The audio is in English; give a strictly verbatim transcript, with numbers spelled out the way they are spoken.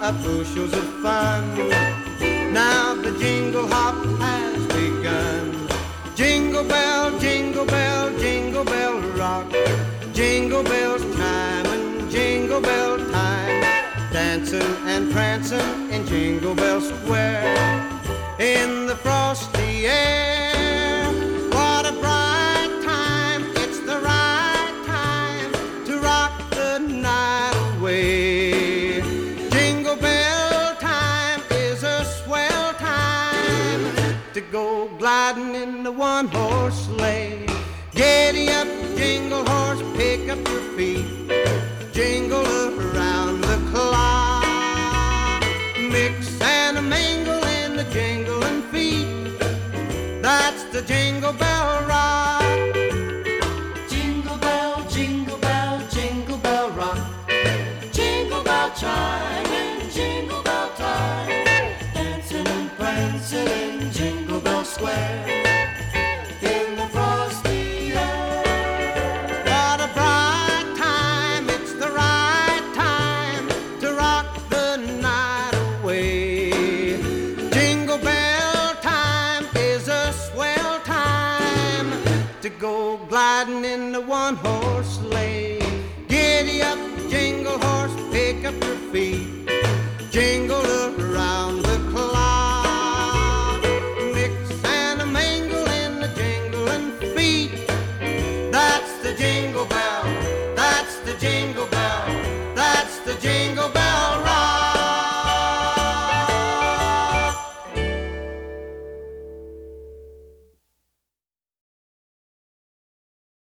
of bushels of fun. Now the jingle hop has begun. Jingle bell, jingle bell, jingle bell rock. Jingle bells chime and jingle bell time. Dancing and prancing in Jingle Bell Square. In the frosty air, what a bright time. It's the right time to rock the night away. Jingle bell time is a swell time to go gliding in the one-horse sleigh. Giddy up, jingle horse, pick up your feet. Jingle around the clock. Mix and a mingle in the jingling feet. That's the Jingle Bell Rock. Jingle bell, jingle bell, jingle bell rock. Jingle bell chime.